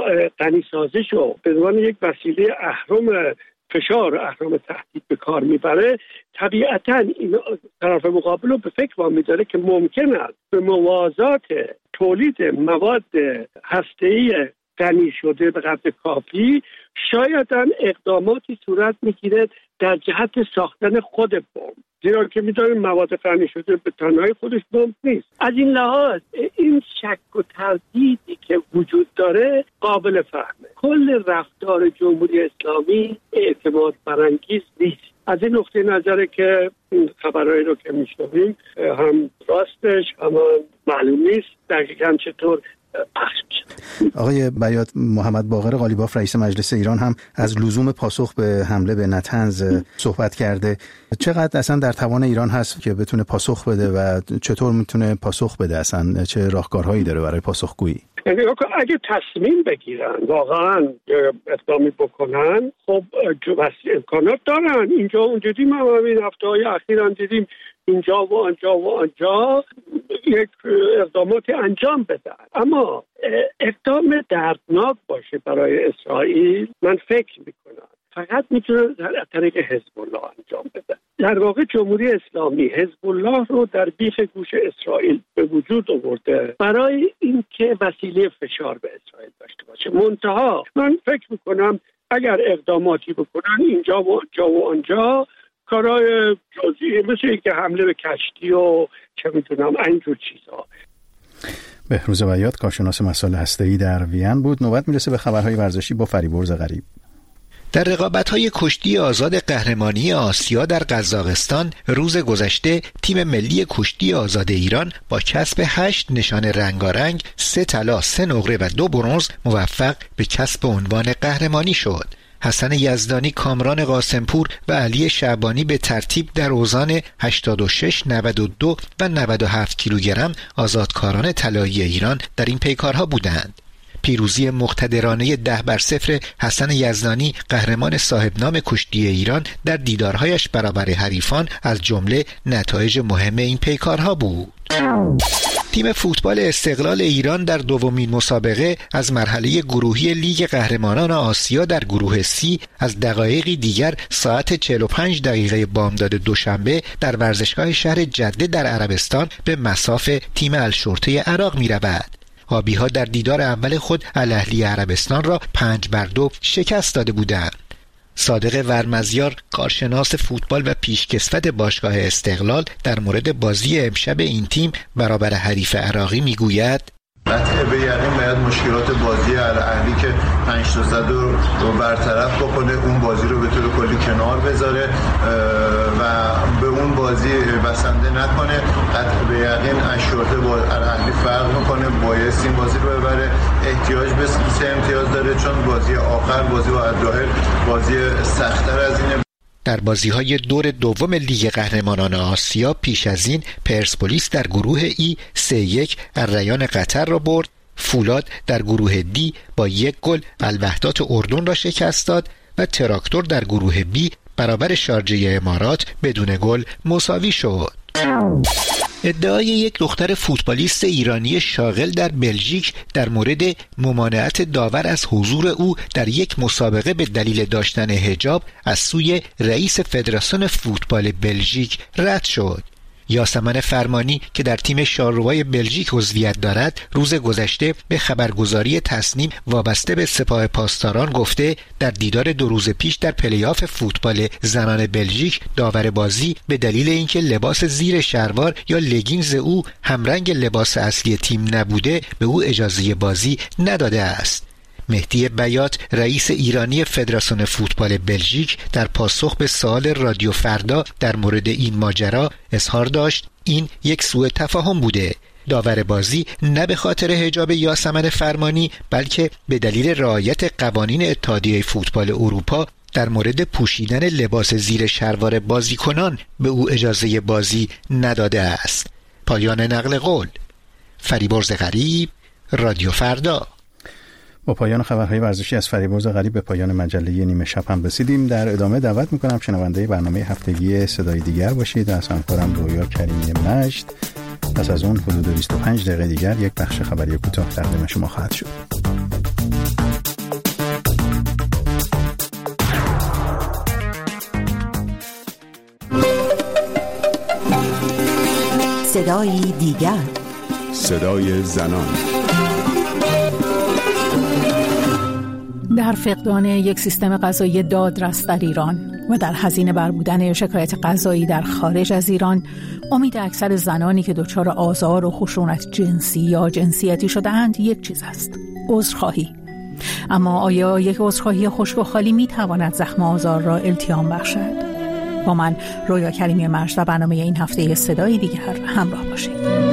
E: غنی‌سازیش رو به عنوان یک وسیله اهرم فشار و اهرم تهدید به کار میبره، طبیعتاً این طرف مقابل رو به فکر وامی داره که ممکن است به موازات تولید مواد هسته‌ای غنی شده به قدر کافی شاید اقداماتی صورت میگیره در جهت ساختن خود بمب، زیرا که می‌دونیم مواد غنی شده به تنهایی خودش بمب نیست. از این لحاظ این شک و تردیدی که وجود داره قابل فهمه. کل رفتار جمهوری اسلامی اعتماد برانگیز نیست. از این نقطه نظره که خبرهایی رو که میشنویم هم راستش هم معلوم نیست دقیقاً چطور پخش میشه.
A: آقای بیات، محمد باقر قالیباف رئیس مجلس ایران هم از لزوم پاسخ به حمله به نطنز صحبت کرده. چقدر اصلا در توان ایران هست که بتونه پاسخ بده و چطور میتونه پاسخ بده؟ اصلا چه راهکارهایی داره برای پاسخگویی؟
E: اگه تصمیم بگیرن واقعا اقدامی بکنن، خب امکانات دارن. اینجا اونجا دیدیم، همین هفته‌های اخیر دیدیم اینجا و آنجا یک اقداماتی انجام بدن. اما اقدام دردناک باشه برای اسرائیل من فکر میکنم فقط میتونه در طریق حزب الله انجام بده. در واقع جمهوری اسلامی حزب الله رو در بیخ گوش اسرائیل به وجود آورده برای اینکه وسیله فشار به اسرائیل داشته باشه. منتها من فکر میکنم اگر اقداماتی بکنن اینجا و آنجا کارهای جزئی مثل اینکه حمله به کشتی و چه میتونم اینجور چیزها.
A: بهروز بیات، کارشناس مسائل هسته‌ای در وین بود. نوبت میرسه به خبرهای ورزشی با فریبرز غریب.
O: در رقابت‌های کشتی آزاد قهرمانی آسیا در قزاقستان روز گذشته تیم ملی کشتی آزاد ایران با کسب 8 نشان رنگارنگ، 3 طلا، 3 نقره و 2 برنز موفق به کسب عنوان قهرمانی شد. حسن یزدانی، کامران قاسمپور و علی شعبانی به ترتیب در اوزان 86، 92 و 97 کیلوگرم آزادکاران طلایی ایران در این پیکارها بودند. پیروزی مقتدرانه 10-0 حسن یزدانی، قهرمان صاحب نام کشتی ایران، در دیدارهایش برابر حریفان از جمله نتایج مهم این پیکارها بود. تیم فوتبال استقلال ایران در دومین مسابقه از مرحله گروهی لیگ قهرمانان آسیا در گروه C از دقایقی دیگر ساعت 45 دقیقه بامداد دوشنبه در ورزشگاه شهر جده در عربستان به مصاف تیم الشرطه عراق می رود. آبی‌ها در دیدار اول خود الاهلی عربستان را 5-2 شکست داده بودند. صادق ورمزیار، کارشناس فوتبال و پیشکسوت باشگاه استقلال، در مورد بازی امشب این تیم برابر حریف عراقی میگوید:
P: قطعه به یقین باید مشکلات بازی الاهلی که 5 تا زد رو برطرف بکنه، اون بازی رو به طور کلی کنار بذاره و به اون بازی بسنده نکنه. قطعه به یقین الشرطه با الاهلی فرق میکنه، باید این بازی رو ببره. احتیاج به 3 امتیاز داره چون بازی آخر، بازی با الظاهر، بازی سخت‌تر از اینه.
O: در بازی‌های دور دوم لیگ قهرمانان آسیا پیش از این پرسپولیس در گروه ای 3-1 الریان قطر را برد. فولاد در گروه دی با 1 گل الوحدات اردن را شکست داد و تراکتور در گروه بی برابر شارجه امارات بدون گل مساوی شد. ادعای یک دختر فوتبالیست ایرانی شاغل در بلژیک در مورد ممانعت داور از حضور او در یک مسابقه به دلیل داشتن حجاب از سوی رئیس فدراسیون فوتبال بلژیک رد شد. یاسمن فرمانی که در تیم شارروای بلژیک عضویت دارد روز گذشته به خبرگزاری تصنیم وابسته به سپاه پاسداران گفته در دیدار 2 روز پیش در پلی‌آف فوتبال زنان بلژیک داور بازی به دلیل اینکه لباس زیر شلوار یا لگینز او همرنگ لباس اصلی تیم نبوده به او اجازه بازی نداده است. مهدی بیات رئیس ایرانی فدراسیون فوتبال بلژیک در پاسخ به سوال رادیو فردا در مورد این ماجرا اظهار داشت این یک سوء تفاهم بوده. داور بازی نه به خاطر حجاب یاسمن فرمانی بلکه به دلیل رعایت قوانین اتحادیه فوتبال اروپا در مورد پوشیدن لباس زیر شلوار بازیکنان به او اجازه بازی نداده است. پایان نقل قول. فریبرز غریب، رادیو فردا.
A: با پایان خبرهای ورزشی از فریبرز غریب به پایان مجله نیمه شب هم رسیدیم. در ادامه دعوت میکنم شنونده برنامه هفتگی صدای دیگر باشید از همکارم رویا کریمی مجد. پس از اون حدود 25 دقیقه دیگر یک بخش خبری کوتاه تقدیم شما خواهد شد.
K: صدای دیگر،
Q: صدای زنان.
R: در فقدان یک سیستم قضایی دادرس در ایران و در هزینه بر بودن شکایت قضایی در خارج از ایران، امید اکثر زنانی که دچار آزار و خشونت جنسی یا جنسیتی شده‌اند یک چیز است: عذرخواهی. اما آیا یک عذرخواهی خشک و خالی می‌تواند زخم آزار را التیام بخشد؟ با من رویا کریمی مجد و برنامه این هفته صدای دیگر همراه باشید.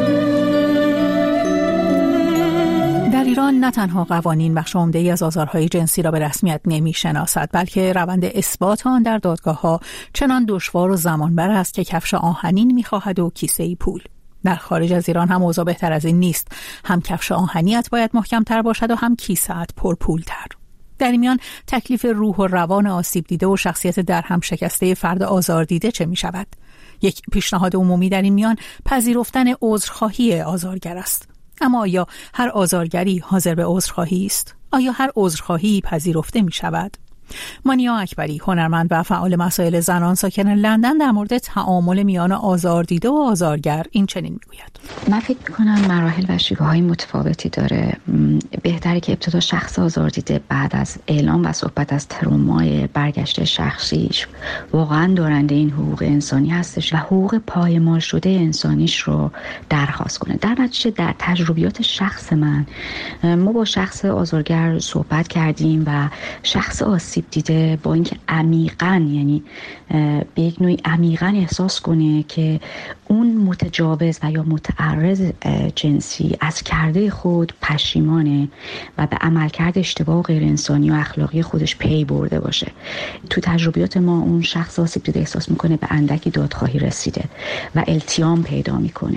R: در ایران نه تنها قوانین بخش عمده‌ای از آزارهای جنسی را به رسمیت نمی‌شناسد، بلکه روند اثبات آن در دادگاه‌ها چنان دشوار و زمانبر است که کفش آهنین می‌خواهد و کیسه‌ای پول. در خارج از ایران هم اوضاع بهتر از این نیست. هم کفش آهنیت باید محکم‌تر باشد و هم کیسه‌ات پرپول‌تر. در این میان تکلیف روح و روان آسیب دیده و شخصیت در هم شکسته فرد آزار دیده چه می‌شود؟ یک پیشنهاد عمومی در این میان پذیرفتن عذرخواهی آزارگر است. اما آیا هر آزارگری حاضر به عذرخواهی است؟ آیا هر عذرخواهی پذیرفته می شود؟ مانیا اکبری، هنرمند و فعال مسائل زنان ساکن لندن، در مورد تعامل میان آزاردیده و آزارگر این چنین میگوید:
S: من فکر میکنم مراحل و شیوه‌های متفاوتی داره. بهتره که ابتدا شخص آزاردیده بعد از اعلام و صحبت از ترومای برگشت شخصیش واقعا دارنده این حقوق انسانی هستش و حقوق پایمال شده انسانیش رو درخواست کنه. در نتیجه در تجربیات شخص من، ما با شخص آزارگر صحبت کردیم و شخص آسیب دیده با اینکه عمیقاً، یعنی به یک نوعی عمیقاً احساس کنه که اون متجاوز و یا متعرض جنسی از کرده خود پشیمانه و به عملکرد اشتباه و غیر انسانی و اخلاقی خودش پی برده باشه. تو تجربیات ما اون شخص آسیب دیده احساس میکنه به اندکی دادخواهی رسیده و التیام پیدا میکنه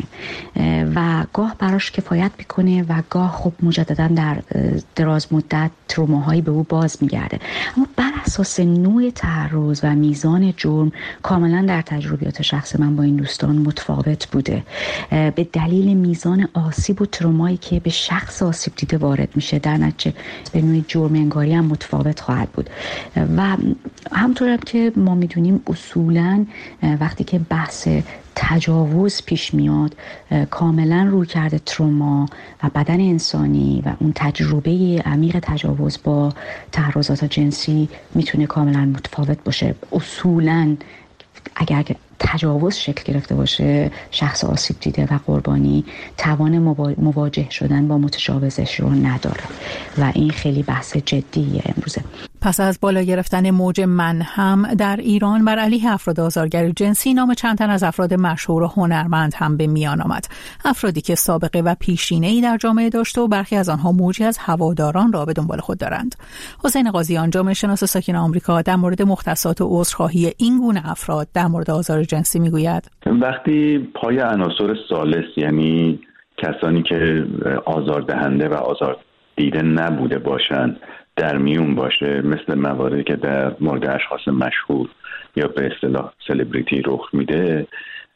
S: و گاه براش کفایت میکنه و گاه خب مجددا در دراز مدت تروماهایی به او باز میگرده. اما بر اساس نوع تعرض و میزان جرم کاملا در تجربیات شخص من با این دوستان متفاوت بوده. به دلیل میزان آسیب و ترومایی که به شخص آسیب دیده وارد میشه، در نتیجه به نوع جرم انگاری هم متفاوت خواهد بود. و همطور که ما میدونیم اصولا وقتی که بحث تجاوز پیش میاد، کاملا روی کرده تروما و بدن انسانی و اون تجربه عمیق تجاوز با تعرضات جنسی میتونه کاملا متفاوت باشه. اصولا اگر تجاوز شکل گرفته باشه، شخص آسیب دیده و قربانی توان مواجه شدن با متجاوزش رو نداره و این خیلی بحث جدیه امروزه.
R: پس از بالا گرفتن موج من هم در ایران بر علیه افراد آزارگر جنسی، نام چند تن از افراد مشهور و هنرمند هم به میان آمد. افرادی که سابقه و پیشینه‌ای در جامعه داشته و برخی از آنها موجی از هواداران را به دنبال خود دارند. حسین قاضیان، جامعه شناس ساکن آمریکا، در مورد مختصات و عذرخواهی این گونه افراد در مورد آزار جنسی میگوید:
T: وقتی پای عناصر ثالث، یعنی کسانی که آزاردهنده و آزار دیده نبوده باشند، در میون باشه، مثل مواردی که در مورد اشخاص مشهور یا به اصطلاح سلبریتی رخ میده،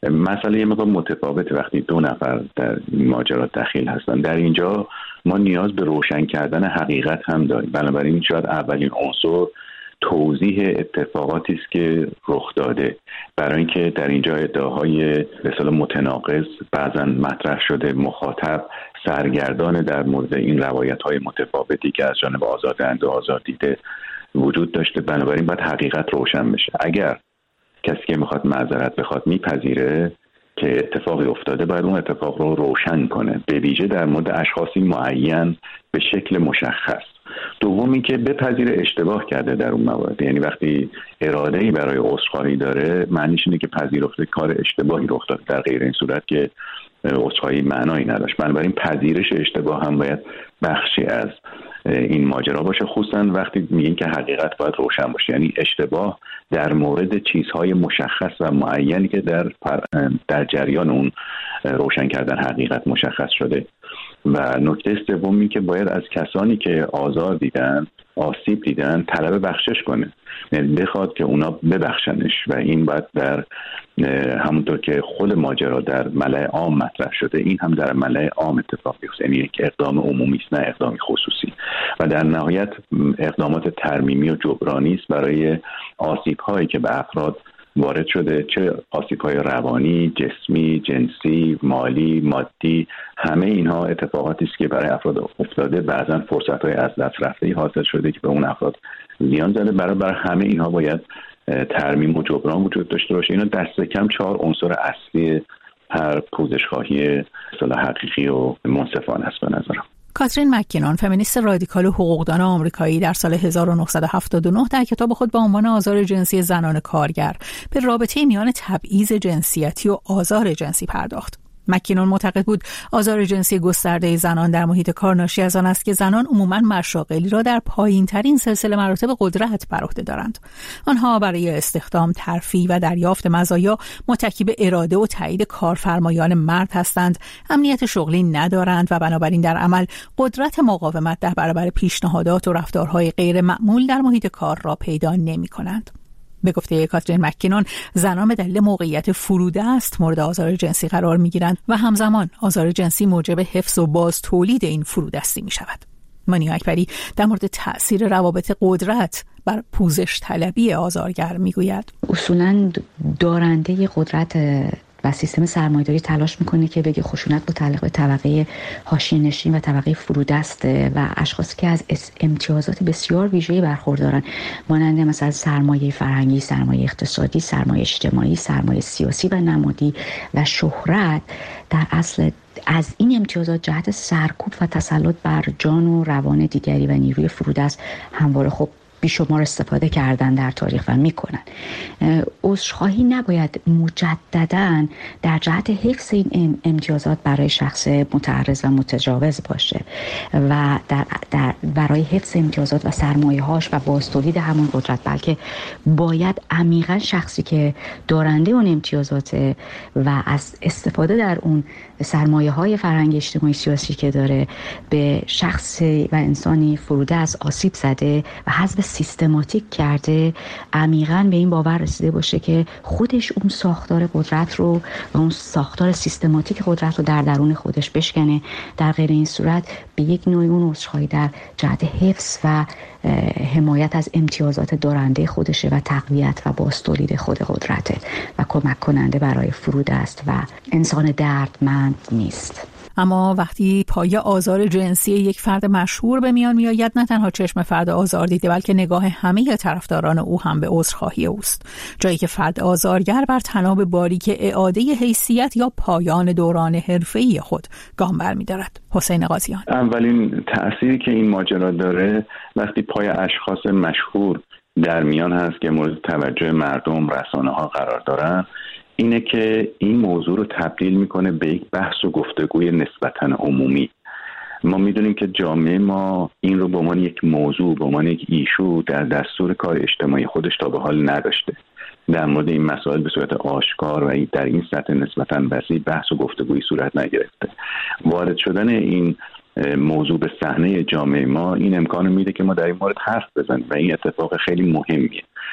T: مسئله یه مقدار متفاوته وقتی دو نفر در این ماجرا دخیل هستن. در اینجا ما نیاز به روشن کردن حقیقت هم داریم، بنابراین شاید اولین عنصر توضیح اتفاقاتی است که رخ داده، برای اینکه در اینجا ادعاهای به اصطلاح متناقض بعضا مطرح شده، مخاطب سرگردان در مورد این روایت‌های متفاوتی که از جانب آزاردهنده و آزاردیده وجود داشته، بنابراین باید حقیقت روشن بشه. اگر کسی که میخواد معذرت بخواد میپذیره که اتفاقی افتاده، باید اون اتفاق رو روشن کنه، به ویژه در مورد اشخاصی معین به شکل مشخص. دوم این که بپذیره اشتباه کرده در اون موارد، یعنی وقتی اراده‌ای برای عذرخواهی داره معنیش اینه که پذیرفته کار اشتباهی رخ داده، در غیر این صورت که عذرخواهی معنایی نداشت. بنابراین پذیرش اشتباه هم باید بخشی از این ماجرا باشه، خصوصا وقتی میگین که حقیقت باید روشن باشه، یعنی اشتباه در مورد چیزهای مشخص و معینی که در جریان اون روشن کردن حقیقت مشخص شده. و نکته سوم این که باید از کسانی که آزار دیدن، آسیب دیدن، طلب بخشش کنه، یعنی بخواد که اونا ببخشنش. و این باید در همونطور که خود ماجرا در ملأ عام مطرح شده، این هم در ملأ عام اتفاق بیفته، یعنی یک اقدام عمومی است نه اقدام خصوصی. و در نهایت اقدامات ترمیمی و جبرانی است برای آسیب‌هایی که به افراد وارد شده، چه آسیب‌های روانی، جسمی، جنسی، مالی، مادی. همه اینها اتفاقاتی است که برای افراد افتاده، بعضا فرصت‌های از دست رفته‌ای حاصل شده که به اون افراد زیان زده. برای همه اینها باید ترمیم و جبران وجود داشته باشه. اینا دست کم 4 عنصر اصلی هر پوزش‌خواهی اصطلاح حقیقی و منصفانه است به نظرم.
R: کاترین مکینون، فمینیست رادیکال و حقوقدان آمریکایی، در سال 1979 در کتاب خود با عنوان آزار جنسی زنان کارگر به رابطه میان تبعیض جنسیتی و آزار جنسی پرداخت. مکینون معتقد بود آزار جنسی گسترده زنان در محیط کار ناشی از آن است که زنان عموماً مشاغلی را در پایین‌ترین سلسله مراتب قدرت بر عهده دارند. آنها برای استخدام، ترفیع و دریافت مزایا متکی به اراده و تایید کارفرمایان مرد هستند، امنیت شغلی ندارند و بنابراین در عمل قدرت مقاومت در برابر پیشنهادات و رفتارهای غیر معمول در محیط کار را پیدا نمی‌کنند. به گفته کاترین مکینون، زنان به دلیل موقعیت فرودست مورد آزار جنسی قرار می‌گیرند و همزمان آزار جنسی موجب حفظ و باز تولید این فرودستی می‌شود. مانیا اکبری در مورد تأثیر روابط قدرت بر پوزش طلبی آزارگر می‌گوید.
S: اصولاً دارنده قدرت و سیستم سرمایه‌داری تلاش میکنه که بگه خشونت متعلق به طبقه حاشیه‌نشین و طبقه فرودسته و اشخاصی که از امتیازات بسیار ویژه‌ای برخوردارن، مانند مثلا سرمایه فرهنگی، سرمایه اقتصادی، سرمایه اجتماعی، سرمایه سیاسی و نمادی و شهرت، در اصل از این امتیازات جهت سرکوب و تسلط بر جان و روان دیگری و نیروی فرودست همواره خب بیشمار استفاده کردن در تاریخ و میکنن. عذرخواهی نباید مجدداً در جهت حفظ این امتیازات برای شخص متعرض و متجاوز باشه و در برای حفظ امتیازات و سرمایه‌هاش و بازتولید همون قدرت، بلکه باید عمیقاً شخصی که دارنده اون امتیازات و از استفاده در اون سرمایه‌های فرهنگی، اجتماعی، سیاسی که داره به شخص و انسانی فروده از آسیب زده و حذف سیستماتیک کرده، عمیقاً به این باور رسیده باشه که خودش اون ساختار قدرت رو و اون ساختار سیستماتیک قدرت رو در درون خودش بشکنه. در غیر این صورت به یک نوع اون عذرخواهی در جهت حفظ و حمایت از امتیازات دارنده خودشه و تقویت و بازتولید خود قدرته و کمک کننده برای فرود است و انسان دردمند نیست.
R: اما وقتی پایه آزار جنسی یک فرد مشهور به میان میآید، نه تنها چشم فرد آزار دیده بلکه نگاه همه طرفداران او هم به عذرخواهی اوست، جایی که فرد آزارگر بر طناب باریک اعاده حیثیت یا پایان دوران حرفه‌ای خود گام برمی‌دارد. حسین قاضیان:
T: اولین تأثیری که این ماجرا داره وقتی پای اشخاص مشهور در میان هست که مورد توجه مردم، رسانه‌ها قرار دارن، اینه که این موضوع رو تبدیل میکنه به یک بحث و گفتگوی نسبتاً عمومی. ما میدونیم که جامعه ما این رو به عنوان یک موضوع، به عنوان یک ایشو در دستور کار اجتماعی خودش تا به حال نداشته. در مورد این مسائل به صورت آشکار و در این سطح نسبتاً وسیع بحث و گفتگوی صورت نگرفته. وارد شدن این موضوع به صحنه جامعه ما این امکان میده که ما در این مورد حرف بزنیم و این اتفاق خیلی مهمیه.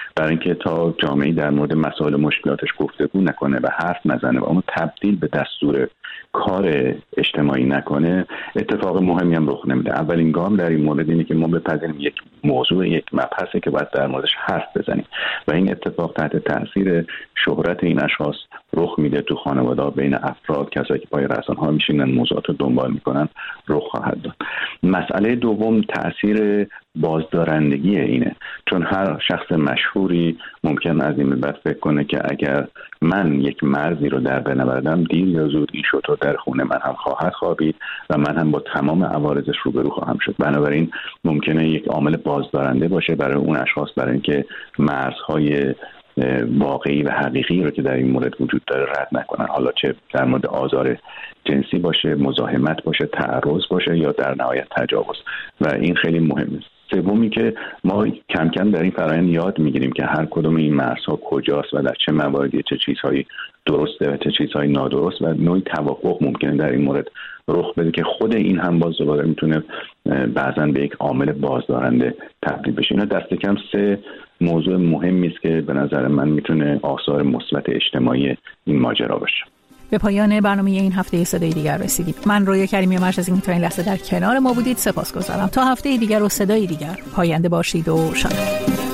T: برای اینکه تا جامعه در مورد مسائل مشکلاتش گفتگو نکنه و حرف نزنه و اونو تبدیل به دستور کار اجتماعی نکنه، اتفاق مهمی هم رخ نمیده. اولین گام در این مورد اینه که ما بپذیریم یک موضوع، یک مبحثی که باید در موردش حرف بزنیم و این اتفاق تحت تاثیر شهرت این اشخاص رخ میده تو خانواده‌ها، بین افراد، کسایی که پای رسانه‌ها میشینن موضوعات رو دنبال میکنن رخ خواهد داد. مسئله دوم تاثیر بازدارندگی اینه، چون هر شخص مشهوری ممکن از این به بعد فکر کنه که اگر من یک مرزی رو در بنوردم دیر یا زود این شطور در خونه من هم خواهد خوابید و من هم با تمام عوارضش روبرو خواهم شد. بنابراین ممکنه یک عامل بازدارنده باشه برای اون اشخاص، برای اینکه مرزهای واقعی و حقیقی رو که در این مورد وجود داره رد نکنن، حالا چه در مورد آزار جنسی باشه، مزاحمت باشه، تعرض باشه یا در نهایت تجاوز، و این خیلی مهمه. سومی که ما کم کم در این فرآیند یاد میگیریم که هر کدوم این مرزها کجاست و در چه مواردی چه چیزهایی درسته و چه چیزهایی نادرست و نوعی توافق ممکنه در این مورد رخ بده که خود این هم باز دوباره میتونه بعضا به یک عامل بازدارنده تبدیل بشه. اینا دست کم 3 موضوع مهمی است که به نظر من میتونه آثار مثبت اجتماعی این ماجرا باشه.
R: به پایان برنامه این هفته صدای دیگر رسیدیم. من رویا کریمی مرج از اینکه تا این لحظه در کنار ما بودید سپاسگزارم. تا هفته دیگر و صدای دیگر پاینده باشید و شاد.